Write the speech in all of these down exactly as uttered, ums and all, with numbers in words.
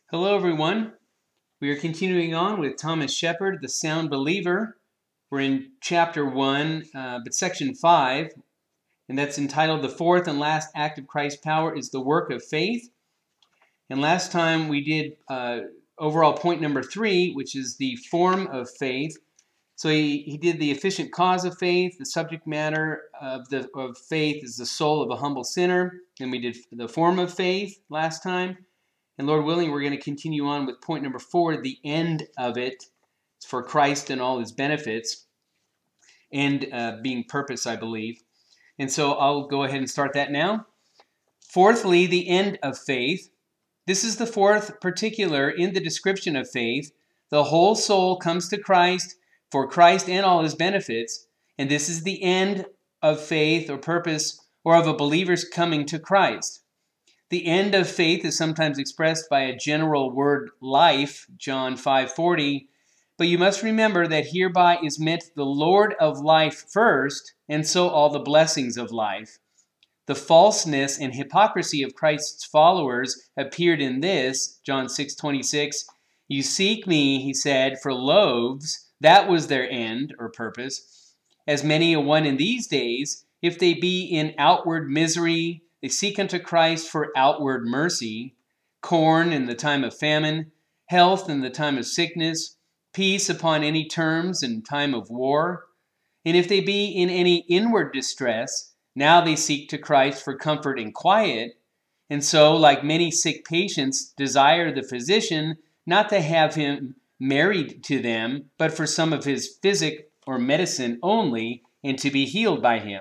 Hello, everyone. We are continuing on with Thomas Shepard, the Sound Believer. We're in chapter one, uh, but section five, and that's entitled The Fourth and Last Act of Christ's Power is the Work of Faith. And last time we did uh, overall point number three, which is the form of faith. So he, he did the efficient cause of faith, the subject matter of, the, of faith is the soul of a humble sinner, and we did the form of faith last time. And Lord willing, we're going to continue on with point number four, the end of it. It's for Christ and all his benefits and uh, being purpose, I believe. And so I'll go ahead and start that now. Fourthly, the end of faith. This is the fourth particular in the description of faith. The whole soul comes to Christ for Christ and all his benefits. And this is the end of faith or purpose or of a believer's coming to Christ. The end of faith is sometimes expressed by a general word life, John five forty, but you must remember that hereby is meant the Lord of life first, and so all the blessings of life. The falseness and hypocrisy of Christ's followers appeared in this, John six twenty-six. You seek me, he said, for loaves. That was their end or purpose. As many a one in these days, if they be in outward misery, they seek unto Christ for outward mercy, corn in the time of famine, health in the time of sickness, peace upon any terms in time of war. And if they be in any inward distress, now they seek to Christ for comfort and quiet. And so, like many sick patients, desire the physician not to have him married to them, but for some of his physic or medicine only, and to be healed by him.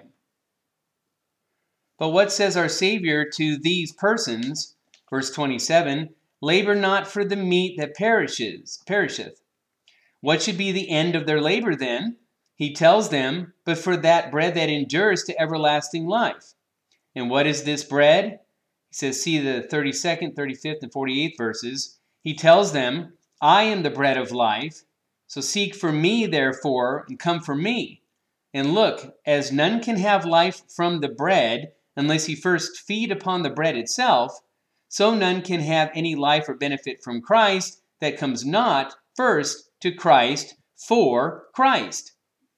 But what says our Savior to these persons? Verse twenty-seven, labor not for the meat that perishes, perisheth. What should be the end of their labor then? He tells them, but for that bread that endures to everlasting life. And what is this bread? He says, see the thirty-second, thirty-fifth, and forty-eighth verses. He tells them, I am the bread of life. So seek for me, therefore, and come for me. And look, as none can have life from the bread, unless he first feed upon the bread itself, so none can have any life or benefit from Christ that comes not first to Christ for Christ.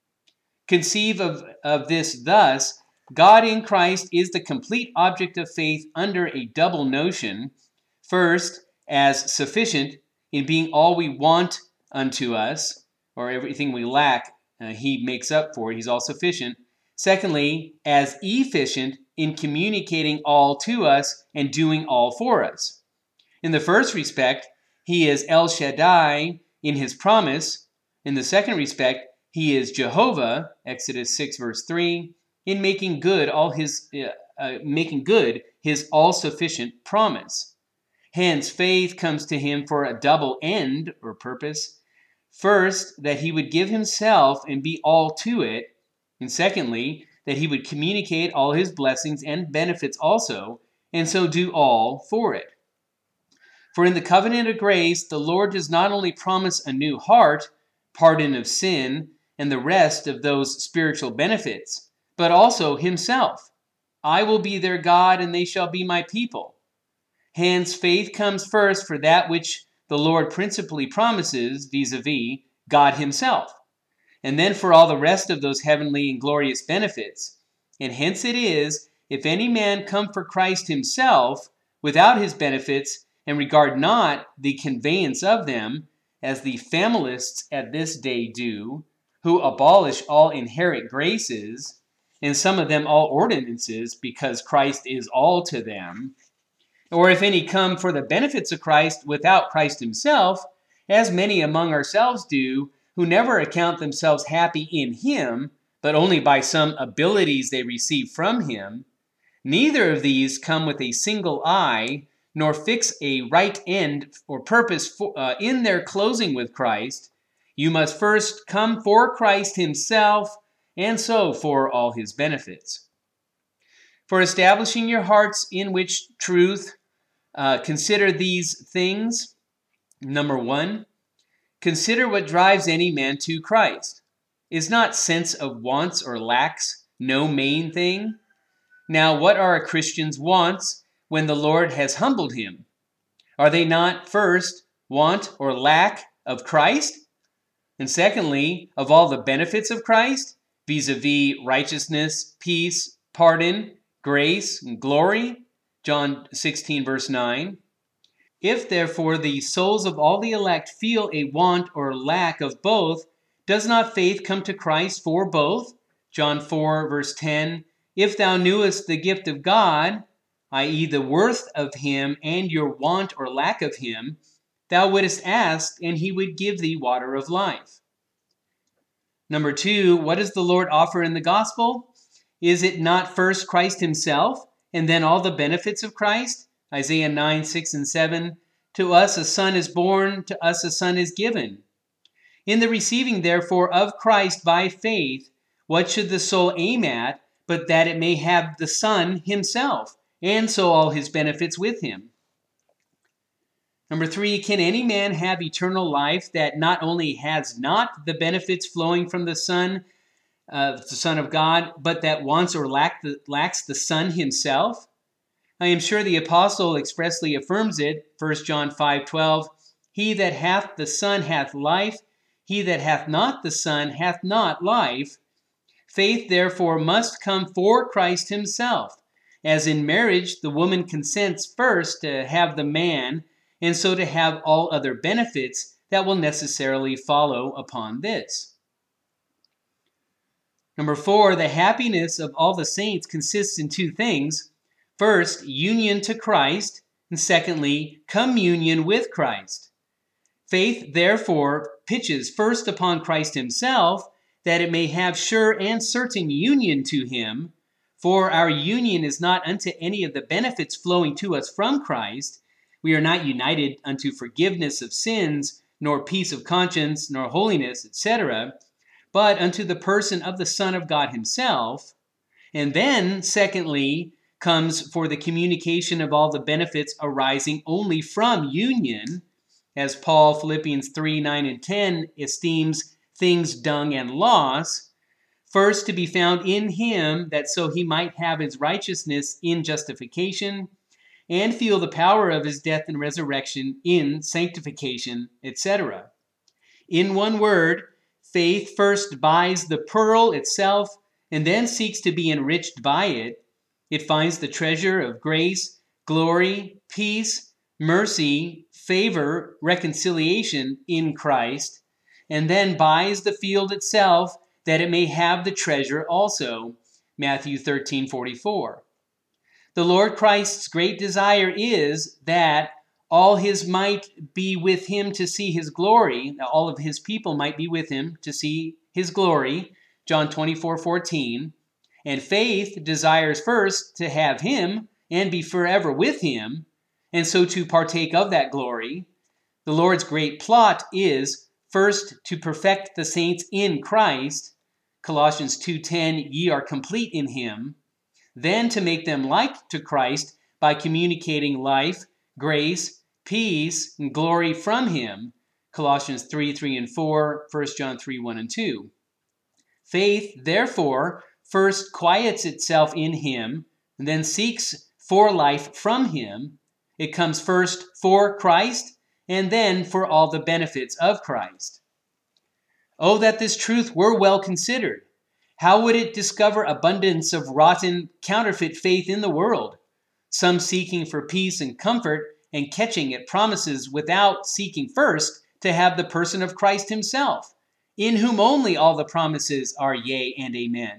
Conceive of, of this thus, God in Christ is the complete object of faith under a double notion. First, as sufficient in being all we want unto us, or everything we lack, uh, he makes up for. He's all sufficient. Secondly, as efficient in communicating all to us and doing all for us. In the first respect, he is El Shaddai in his promise. In the second respect, he is Jehovah, Exodus six verse three, in making good all his uh, uh, making good his all-sufficient promise. Hence, faith comes to him for a double end or purpose. First, that he would give himself and be all to it. And secondly, that he would communicate all his blessings and benefits also, and so do all for it. For in the covenant of grace, the Lord does not only promise a new heart, pardon of sin, and the rest of those spiritual benefits, but also himself. I will be their God, and they shall be my people. Hence, faith comes first for that which the Lord principally promises, vis-a-vis God himself, and then for all the rest of those heavenly and glorious benefits. And hence it is, if any man come for Christ himself, without his benefits, and regard not the conveyance of them, as the familists at this day do, who abolish all inherent graces, and some of them all ordinances, because Christ is all to them. Or if any come for the benefits of Christ without Christ himself, as many among ourselves do, who never account themselves happy in him, but only by some abilities they receive from him, neither of these come with a single eye, nor fix a right end or purpose for, uh, in their closing with Christ. You must first come for Christ himself, and so for all his benefits. For establishing your hearts in which truth, uh, consider these things. Number one, consider what drives any man to Christ. Is not sense of wants or lacks no main thing? Now, what are a Christian's wants when the Lord has humbled him? Are they not first want or lack of Christ? And secondly, of all the benefits of Christ, vis-a-vis righteousness, peace, pardon, grace, and glory? John sixteen, verse nine. If therefore the souls of all the elect feel a want or lack of both, does not faith come to Christ for both? John four, verse ten. If thou knewest the gift of God, that is the worth of him and your want or lack of him, thou wouldest ask, and he would give thee water of life. Number two, what does the Lord offer in the gospel? Is it not first Christ himself, and then all the benefits of Christ? Isaiah nine, six and seven, to us a son is born, to us a son is given. In the receiving, therefore, of Christ by faith, what should the soul aim at, but that it may have the Son himself, and so all his benefits with him? Number three, can any man have eternal life that not only has not the benefits flowing from the Son, uh, the Son of God, but that wants or lack the, lacks the Son himself? I am sure the apostle expressly affirms it, First John five, twelve, he that hath the Son hath life, he that hath not the Son hath not life. Faith, therefore, must come for Christ himself. As in marriage, the woman consents first to have the man, and so to have all other benefits that will necessarily follow upon this. Number four, the happiness of all the saints consists in two things. First, union to Christ, and secondly, communion with Christ. Faith, therefore, pitches first upon Christ himself, that it may have sure and certain union to him. For our union is not unto any of the benefits flowing to us from Christ. We are not united unto forgiveness of sins, nor peace of conscience, nor holiness, et cetera, but unto the person of the Son of God himself. And then, secondly, comes for the communication of all the benefits arising only from union, as Paul, Philippians three, nine, and ten, esteems things dung and loss, first to be found in him, that so he might have his righteousness in justification, and feel the power of his death and resurrection in sanctification, et cetera. In one word, faith first buys the pearl itself, and then seeks to be enriched by it. It finds the treasure of grace, glory, peace, mercy, favor, reconciliation in Christ, and then buys the field itself, that it may have the treasure also. Matthew thirteen, forty-four. The Lord Christ's great desire is that all his might be with him to see his glory, that all of his people might be with him to see his glory, John twenty-four, fourteen. And faith desires first to have him and be forever with him, and so to partake of that glory. The Lord's great plot is first to perfect the saints in Christ, Colossians two ten, ye are complete in him, then to make them like to Christ by communicating life, grace, peace, and glory from him, Colossians three, three and four, First John three, one and two. Faith, therefore, first quiets itself in him, and then seeks for life from him. It comes first for Christ, and then for all the benefits of Christ. Oh, that this truth were well considered! How would it discover abundance of rotten, counterfeit faith in the world, some seeking for peace and comfort and catching at promises without seeking first to have the person of Christ himself, in whom only all the promises are yea and amen.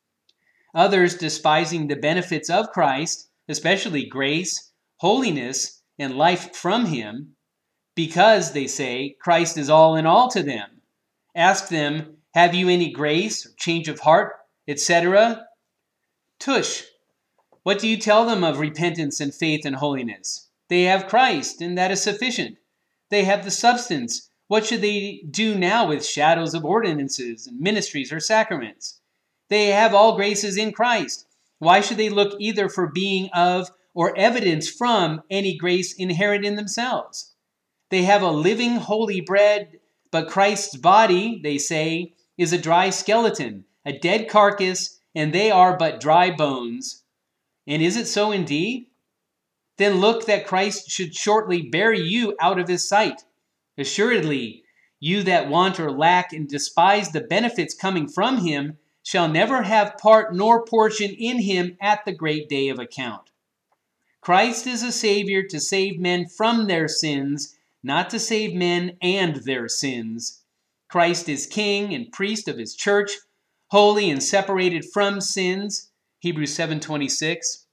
Others despising the benefits of Christ, especially grace, holiness, and life from him, because, they say, Christ is all in all to them. Ask them, have you any grace, or change of heart, et cetera? Tush! What do you tell them of repentance and faith and holiness? They have Christ, and that is sufficient. They have the substance. What should they do now with shadows of ordinances and ministries or sacraments? They have all graces in Christ. Why should they look either for being of or evidence from any grace inherent in themselves? They have a living holy bread, but Christ's body, they say, is a dry skeleton, a dead carcass, and they are but dry bones. And is it so indeed? Then look that Christ should shortly bury you out of his sight. Assuredly, you that want or lack and despise the benefits coming from him shall never have part nor portion in him at the great day of account. Christ is a Savior to save men from their sins, not to save men and their sins. Christ is King and priest of his church, holy and separated from sins, Hebrews seven twenty-six.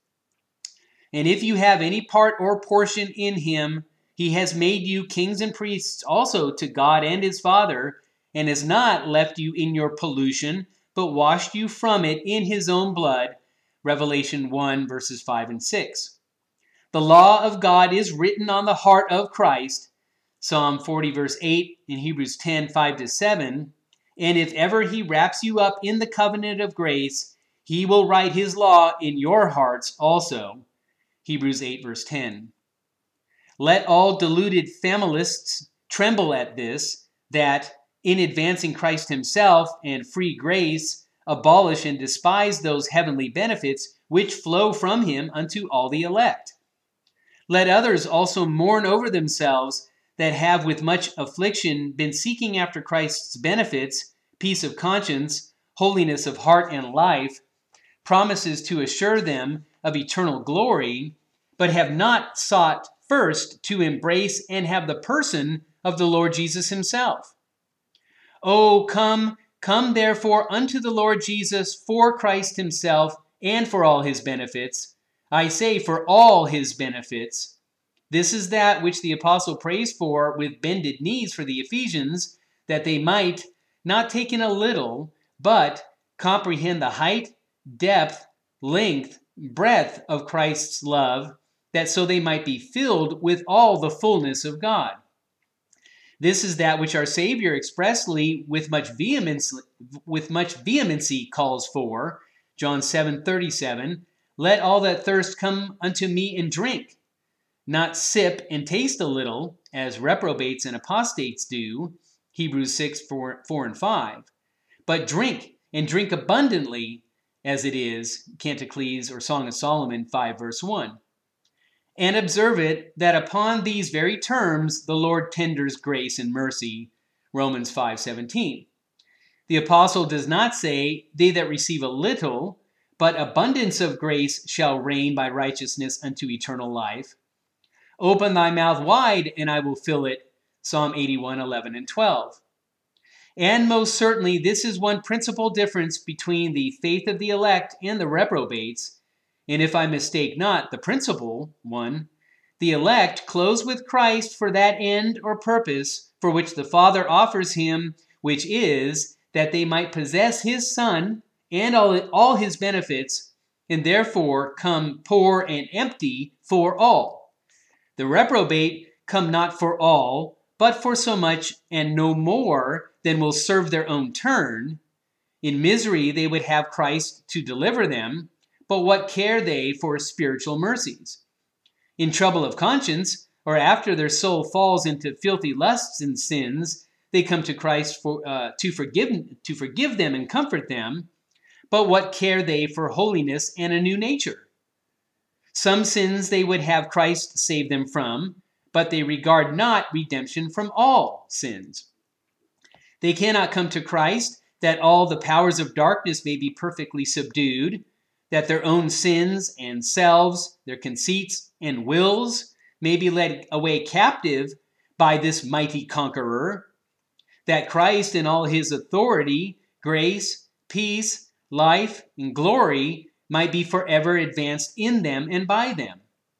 And if you have any part or portion in him, he has made you kings and priests also to God and his Father, and has not left you in your pollution, but washed you from it in his own blood, Revelation one, verses five and six. The law of God is written on the heart of Christ, Psalm forty, verse eight, and Hebrews ten, five to seven. And if ever he wraps you up in the covenant of grace, he will write his law in your hearts also, Hebrews eight, verse ten. Let all deluded familists tremble at this, that in advancing Christ himself and free grace, abolish and despise those heavenly benefits which flow from him unto all the elect. Let others also mourn over themselves that have with much affliction been seeking after Christ's benefits, peace of conscience, holiness of heart and life, promises to assure them of eternal glory, but have not sought first to embrace and have the person of the Lord Jesus himself. Oh, come, come therefore unto the Lord Jesus for Christ himself and for all his benefits. I say for all his benefits. This is that which the apostle prays for with bended knees for the Ephesians, that they might, not take in a little, but comprehend the height, depth, length, breadth of Christ's love, that so they might be filled with all the fullness of God. This is that which our Savior expressly with much vehemence, with much vehemency calls for, John seven thirty-seven, let all that thirst come unto me and drink. Not sip and taste a little, as reprobates and apostates do, Hebrews six, four, four and five, but drink, and drink abundantly, as it is, Canticles or Song of Solomon five, verse one. And observe it, that upon these very terms the Lord tenders grace and mercy, Romans five seventeen. The apostle does not say, they that receive a little, but abundance of grace shall reign by righteousness unto eternal life. Open thy mouth wide, and I will fill it, Psalm eighty-one, eleven and twelve. And most certainly this is one principal difference between the faith of the elect and the reprobates, and if I mistake not, the principal one. The elect close with Christ for that end or purpose for which the Father offers him, which is that they might possess his Son and all, all his benefits, and therefore come poor and empty for all. The reprobate come not for all, but for so much and no more than will serve their own turn. In misery they would have Christ to deliver them, but what care they for spiritual mercies? In trouble of conscience, or after their soul falls into filthy lusts and sins, they come to Christ for, uh, to, forgive, to forgive them and comfort them, but what care they for holiness and a new nature? Some sins they would have Christ save them from, but they regard not redemption from all sins. They cannot come to Christ that all the powers of darkness may be perfectly subdued, that their own sins and selves, their conceits and wills may be led away captive by this mighty conqueror, that Christ in all his authority, grace, peace, life, and glory might be forever advanced in them and by them.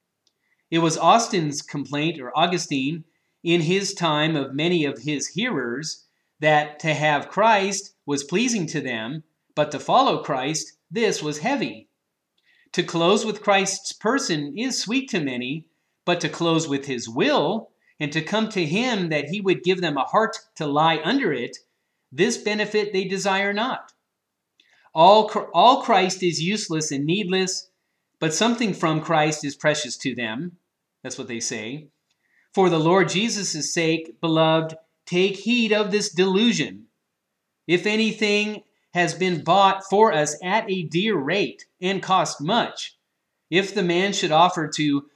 It was Austin's complaint, or Augustine, in his time of many of his hearers, that to have Christ was pleasing to them, but to follow Christ, this was heavy. To close with Christ's person is sweet to many, but to close with his will, and to come to him that he would give them a heart to lie under it, this benefit they desire not. All, all Christ is useless and needless, but something from Christ is precious to them. That's what they say. For the Lord Jesus' sake, beloved, take heed of this delusion. If anything has been bought for us at a dear rate and cost much, if the man should offer to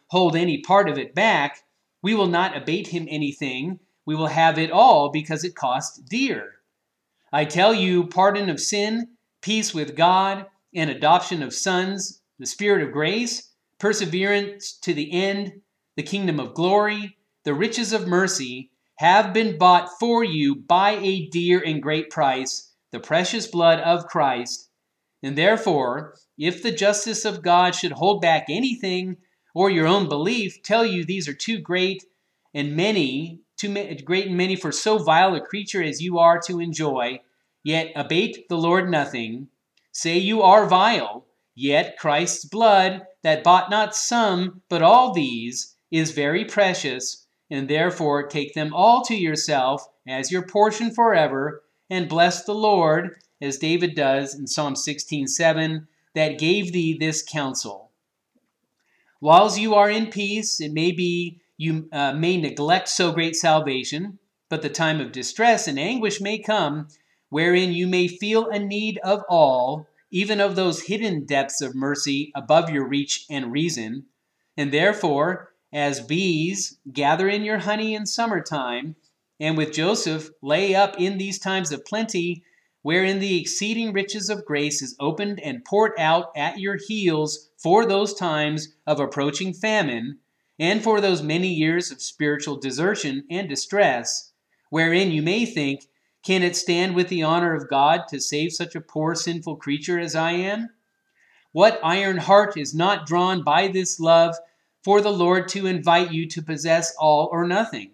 hold any part of it back, we will not abate him anything. We will have it all because it cost dear. I tell you, pardon of sin, peace with God, and adoption of sons, the Spirit of grace, perseverance to the end, the kingdom of glory, the riches of mercy, have been bought for you by a dear and great price, the precious blood of Christ. And therefore, if the justice of God should hold back anything, or your own belief tell you these are too great and many, too great and many for so vile a creature as you are to enjoy, yet abate the Lord nothing, say you are vile, yet Christ's blood, that bought not some, but all these, is very precious, and therefore take them all to yourself as your portion forever, and bless the Lord, as David does in Psalm sixteen seven, that gave thee this counsel. Whiles you are in peace, it may be you uh, may neglect so great salvation, but the time of distress and anguish may come, wherein you may feel a need of all, even of those hidden depths of mercy above your reach and reason. And therefore, as bees gather in your honey in summertime, and with Joseph lay up in these times of plenty, wherein the exceeding riches of grace is opened and poured out at your heels for those times of approaching famine, and for those many years of spiritual desertion and distress, wherein you may think, can it stand with the honor of God to save such a poor sinful creature as I am? What iron heart is not drawn by this love for the Lord to invite you to possess all or nothing?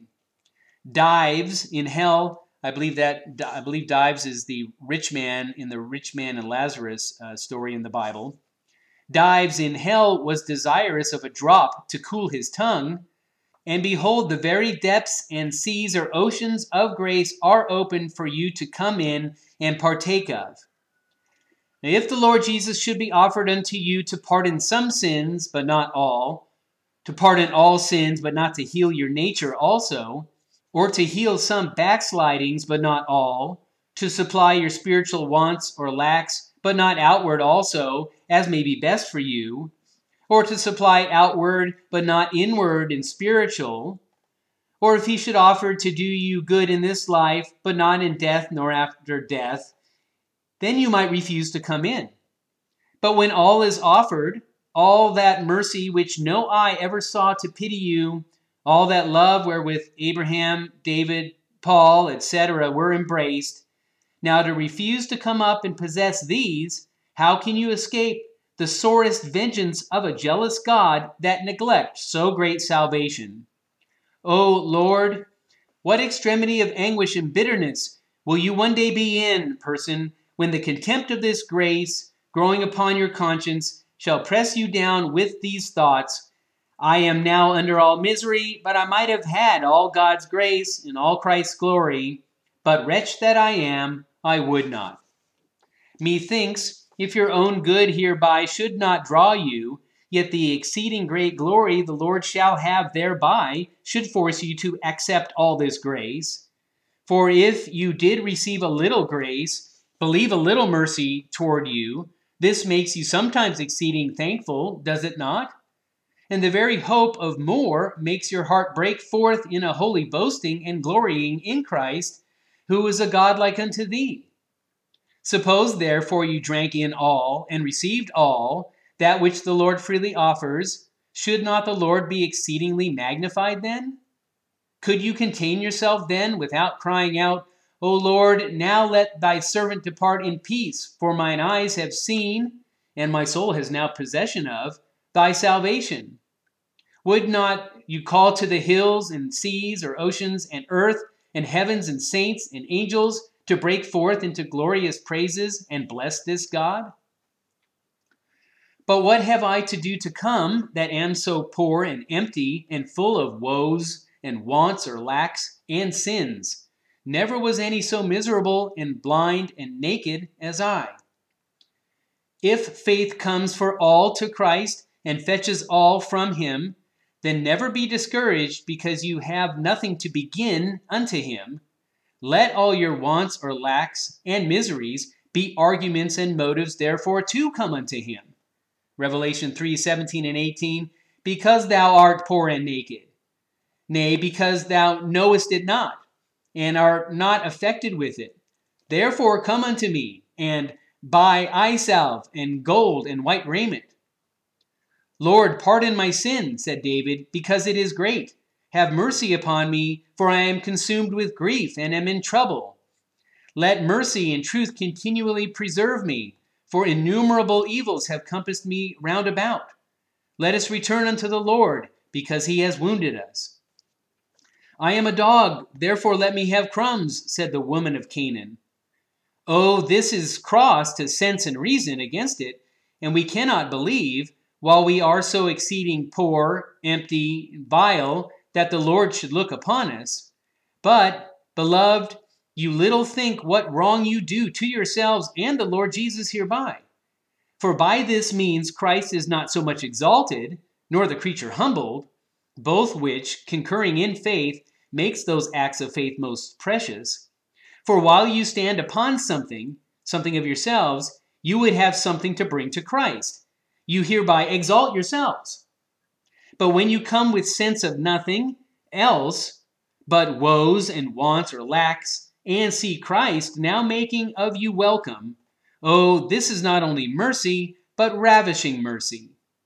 Dives in hell, I believe that I believe Dives is the rich man in the rich man and Lazarus uh, story in the Bible. Dives in hell was desirous of a drop to cool his tongue, and behold, the very depths and seas or oceans of grace are open for you to come in and partake of. Now, if the Lord Jesus should be offered unto you to pardon some sins, but not all, to pardon all sins, but not to heal your nature also, or to heal some backslidings, but not all, to supply your spiritual wants or lacks, but not outward also, as may be best for you, or to supply outward, but not inward and spiritual, or if he should offer to do you good in this life, but not in death nor after death, then you might refuse to come in. But when all is offered, all that mercy which no eye ever saw to pity you, all that love wherewith Abraham, David, Paul, et cetera were embraced, now to refuse to come up and possess these, how can you escape the sorest vengeance of a jealous God that neglects so great salvation? O Lord, what extremity of anguish and bitterness will you one day be in, person, when the contempt of this grace, growing upon your conscience, shall press you down with these thoughts, I am now under all misery, but I might have had all God's grace and all Christ's glory, but wretch that I am, I would not. Methinks, if your own good hereby should not draw you, yet the exceeding great glory the Lord shall have thereby should force you to accept all this grace. For if you did receive a little grace, believe a little mercy toward you, this makes you sometimes exceeding thankful, does it not? And the very hope of more makes your heart break forth in a holy boasting and glorying in Christ, who is a God like unto thee. Suppose therefore you drank in all, and received all, that which the Lord freely offers, should not the Lord be exceedingly magnified then? Could you contain yourself then without crying out, O Lord, now let thy servant depart in peace, for mine eyes have seen, and my soul has now possession of, thy salvation? Would not you call to the hills and seas or oceans and earth and heavens and saints and angels to break forth into glorious praises and bless this God? But what have I to do to come that am so poor and empty and full of woes and wants or lacks and sins? Never was any so miserable and blind and naked as I. If faith comes for all to Christ and fetches all from him, then never be discouraged because you have nothing to begin unto him. Let all your wants or lacks and miseries be arguments and motives therefore to come unto him. Revelation three, seventeen and eighteen, because thou art poor and naked. Nay, because thou knowest it not, and art not affected with it. Therefore come unto me, and buy eye salve, and gold, and white raiment. Lord, pardon my sin, said David, because it is great. Have mercy upon me, for I am consumed with grief, and am in trouble. Let mercy and truth continually preserve me, for innumerable evils have compassed me round about. Let us return unto the Lord, because he has wounded us. I am a dog, therefore let me have crumbs, said the woman of Canaan. Oh, this is cross to sense and reason against it, and we cannot believe, while we are so exceeding poor, empty, vile, that the Lord should look upon us. But, beloved, you little think what wrong you do to yourselves and the Lord Jesus hereby. For by this means Christ is not so much exalted, nor the creature humbled, both which, concurring in faith, makes those acts of faith most precious. For while you stand upon something, something of yourselves, you would have something to bring to Christ. You hereby exalt yourselves. But when you come with sense of nothing else but woes and wants or lacks, and see Christ now making of you welcome, oh, this is not only mercy, but ravishing mercy.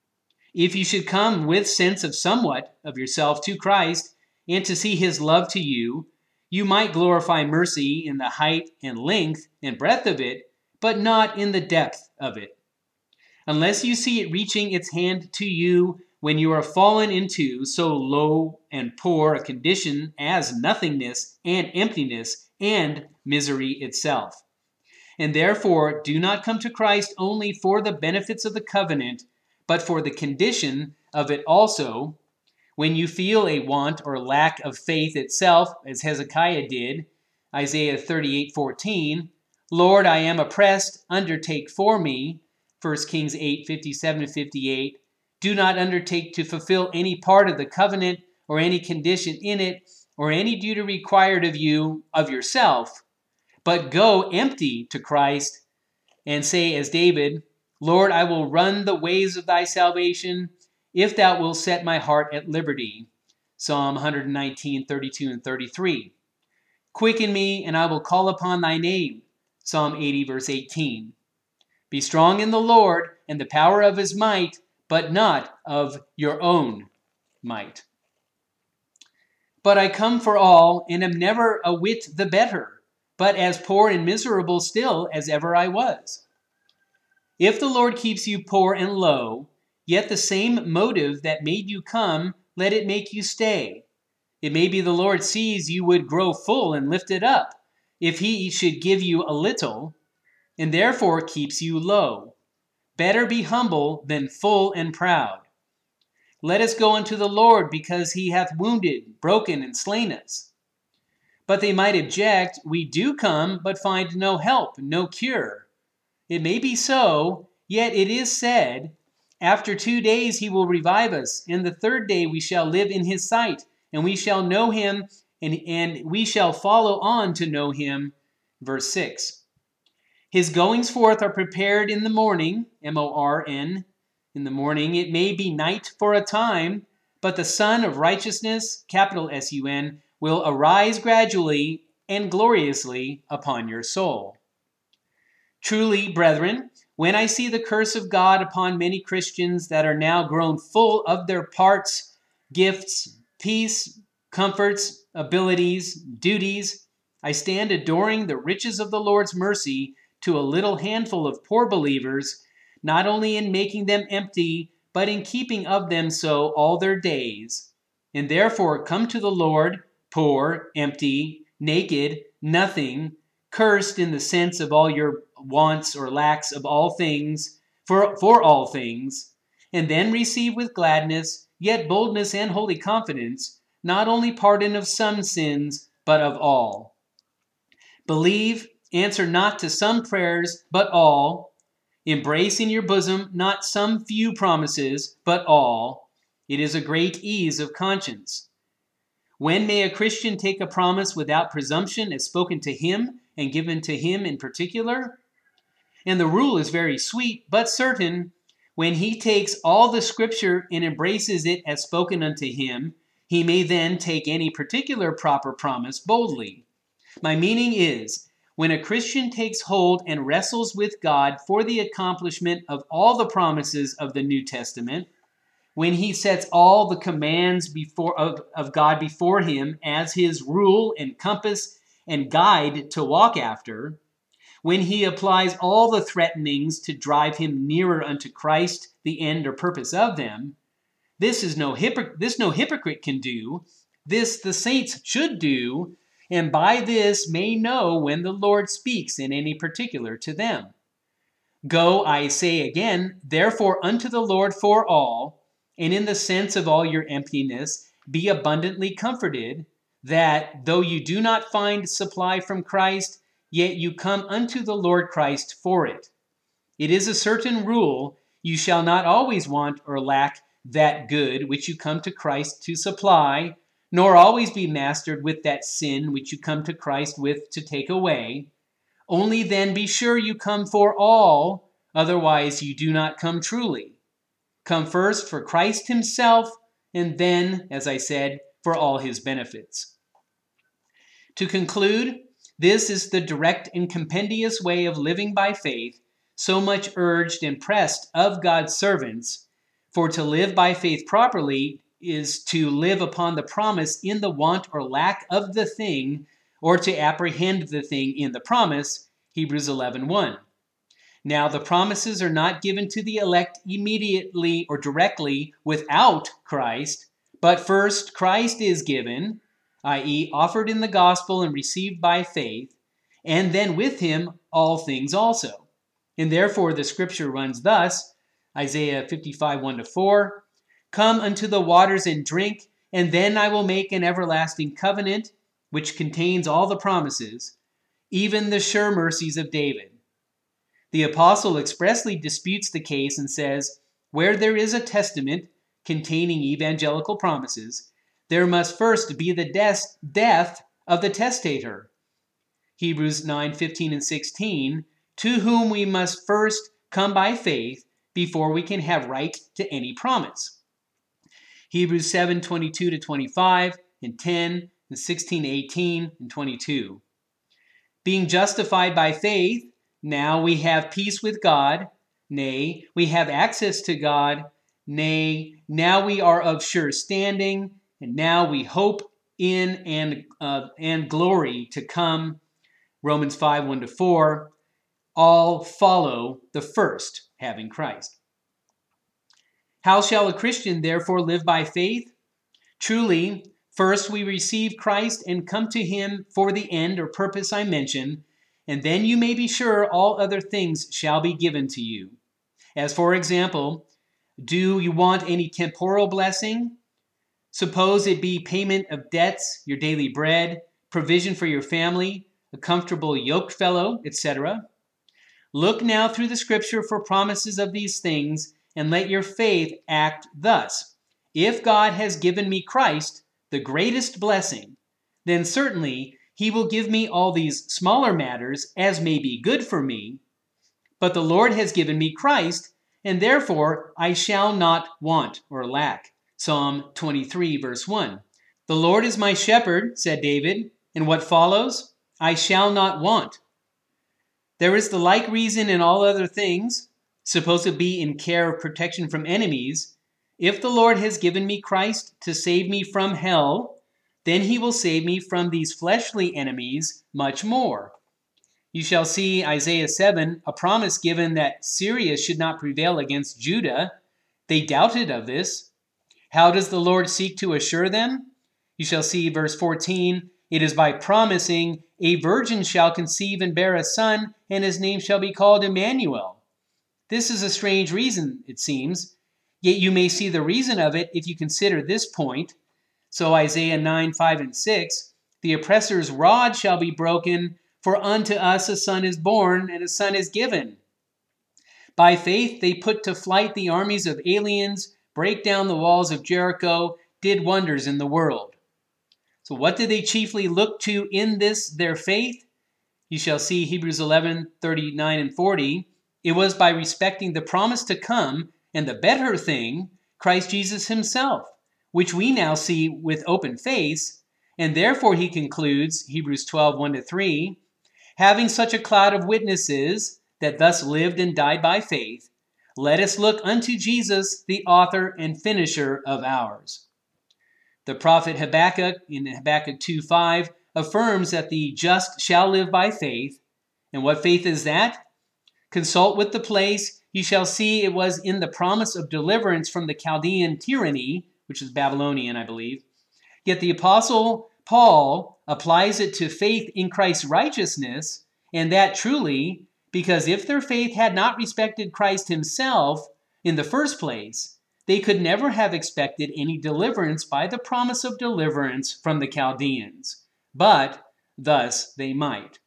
If you should come with sense of somewhat of yourself to Christ, and to see his love to you, you might glorify mercy in the height and length and breadth of it, but not in the depth of it. Unless you see it reaching its hand to you when you are fallen into so low and poor a condition as nothingness and emptiness and misery itself. And therefore do not come to Christ only for the benefits of the covenant, but for the condition of it also. When you feel a want or lack of faith itself, as Hezekiah did, Isaiah thirty-eight fourteen, Lord, I am oppressed, undertake for me, First Kings eight fifty-seven to fifty-eight, do not undertake to fulfill any part of the covenant or any condition in it or any duty required of you of yourself, but go empty to Christ and say as David, Lord, I will run the ways of thy salvation, if thou wilt set my heart at liberty. Psalm one nineteen, thirty-two and thirty-three. Quicken me, and I will call upon thy name. Psalm eighty, verse eighteen. Be strong in the Lord and the power of his might, but not of your own might. But I come for all, and am never a whit the better, but as poor and miserable still as ever I was. If the Lord keeps you poor and low, yet the same motive that made you come, let it make you stay. It may be the Lord sees you would grow full and lifted up, if he should give you a little, and therefore keeps you low. Better be humble than full and proud. Let us go unto the Lord, because he hath wounded, broken, and slain us. But they might object, we do come, but find no help, no cure. It may be so, yet it is said, after two days he will revive us, and the third day we shall live in his sight, and we shall know him, and, and we shall follow on to know him. Verse six. His goings forth are prepared in the morning, M O R N, in the morning. It may be night for a time, but the Sun of Righteousness, capital S U N, will arise gradually and gloriously upon your soul. Truly, brethren, when I see the curse of God upon many Christians that are now grown full of their parts, gifts, peace, comforts, abilities, duties, I stand adoring the riches of the Lord's mercy to a little handful of poor believers, not only in making them empty, but in keeping of them so all their days. And therefore come to the Lord, poor, empty, naked, nothing, cursed in the sense of all your wants or lacks of all things, for, for all things, and then receive with gladness, yet boldness and holy confidence, not only pardon of some sins, but of all. Believe, answer not to some prayers, but all. Embrace in your bosom not some few promises, but all. It is a great ease of conscience. When may a Christian take a promise without presumption as spoken to him and given to him in particular? And the rule is very sweet, but certain. When he takes all the Scripture and embraces it as spoken unto him, he may then take any particular proper promise boldly. My meaning is, when a Christian takes hold and wrestles with God for the accomplishment of all the promises of the New Testament, when he sets all the commands before of, of God before him as his rule and compass and guide to walk after, when he applies all the threatenings to drive him nearer unto Christ, the end or purpose of them, this is no hypocr- this no hypocrite can do, this the saints should do, and by this may know when the Lord speaks in any particular to them. Go, I say again, therefore unto the Lord for all, and in the sense of all your emptiness, be abundantly comforted, that though you do not find supply from Christ, yet you come unto the Lord Christ for it. It is a certain rule, you shall not always want or lack that good which you come to Christ to supply, nor always be mastered with that sin which you come to Christ with to take away. Only then be sure you come for all, otherwise you do not come truly. Come first for Christ himself, and then, as I said, for all his benefits. To conclude, this is the direct and compendious way of living by faith, so much urged and pressed of God's servants. For to live by faith properly is to live upon the promise in the want or lack of the thing, or to apprehend the thing in the promise, Hebrews eleven one. Now the promises are not given to the elect immediately or directly without Christ, but first Christ is given, that is offered in the gospel and received by faith, and then with him all things also. And therefore the scripture runs thus, Isaiah fifty-five one to four, Come unto the waters and drink, and then I will make an everlasting covenant, which contains all the promises, even the sure mercies of David. The apostle expressly disputes the case and says, where there is a testament containing evangelical promises, there must first be the death, death of the testator. Hebrews nine fifteen and sixteen, to whom we must first come by faith before we can have right to any promise. Hebrews seven twenty-two to twenty-five and ten and sixteen eighteen and twenty-two. Being justified by faith, now we have peace with God, nay, we have access to God, nay, now we are of sure standing, and now we hope in and, uh, and glory to come. Romans five one to four, all follow the first, having Christ. How shall a Christian therefore live by faith? Truly, first we receive Christ and come to him for the end or purpose I mentioned, and then you may be sure all other things shall be given to you. As for example, do you want any temporal blessing? Suppose it be payment of debts, your daily bread, provision for your family, a comfortable yoke fellow, et cetera. Look now through the scripture for promises of these things, and let your faith act thus. If God has given me Christ, the greatest blessing, then certainly he will give me all these smaller matters as may be good for me. But the Lord has given me Christ, and therefore I shall not want or lack. Psalm twenty-three, verse one. The Lord is my shepherd, said David, and what follows? I shall not want. There is the like reason in all other things, supposed to be in care of protection from enemies. If the Lord has given me Christ to save me from hell, then he will save me from these fleshly enemies much more. You shall see Isaiah seven, a promise given that Syria should not prevail against Judah. They doubted of this. How does the Lord seek to assure them? You shall see verse fourteen, it is by promising, a virgin shall conceive and bear a son, and his name shall be called Emmanuel. This is a strange reason, it seems, yet you may see the reason of it if you consider this point. So Isaiah nine, five, and six, the oppressor's rod shall be broken, for unto us a son is born, and a son is given. By faith they put to flight the armies of aliens, break down the walls of Jericho, did wonders in the world. So what did they chiefly look to in this, their faith? You shall see Hebrews eleven, thirty-nine and forty. It was by respecting the promise to come and the better thing, Christ Jesus himself, which we now see with open face. And therefore he concludes, Hebrews twelve, one to three, having such a cloud of witnesses that thus lived and died by faith, let us look unto Jesus, the author and finisher of ours. The prophet Habakkuk in Habakkuk two five affirms that the just shall live by faith. And what faith is that? Consult with the place. You shall see it was in the promise of deliverance from the Chaldean tyranny, which is Babylonian, I believe. Yet the apostle Paul applies it to faith in Christ's righteousness, and that truly, because if their faith had not respected Christ himself in the first place, they could never have expected any deliverance by the promise of deliverance from the Chaldeans. But thus they might.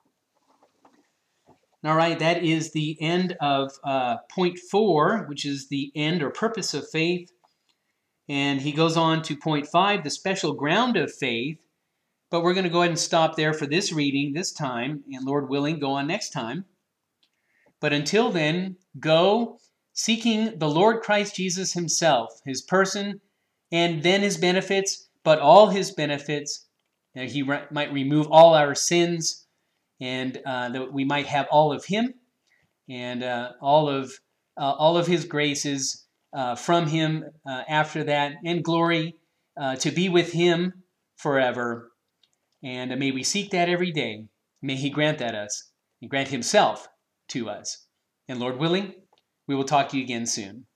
All right, that is the end of uh, point four, which is the end or purpose of faith. And he goes on to point five, the special ground of faith. But we're going to go ahead and stop there for this reading this time, and Lord willing, go on next time. But until then, go seeking the Lord Christ Jesus himself, his person, and then his benefits, but all his benefits. That he re- might remove all our sins, and uh, that we might have all of him, and uh, all of uh, all of his graces uh, from him uh, after that, and glory uh, to be with him forever. And uh, may we seek that every day. May he grant that us, and grant himself to us. And Lord willing, we will talk to you again soon.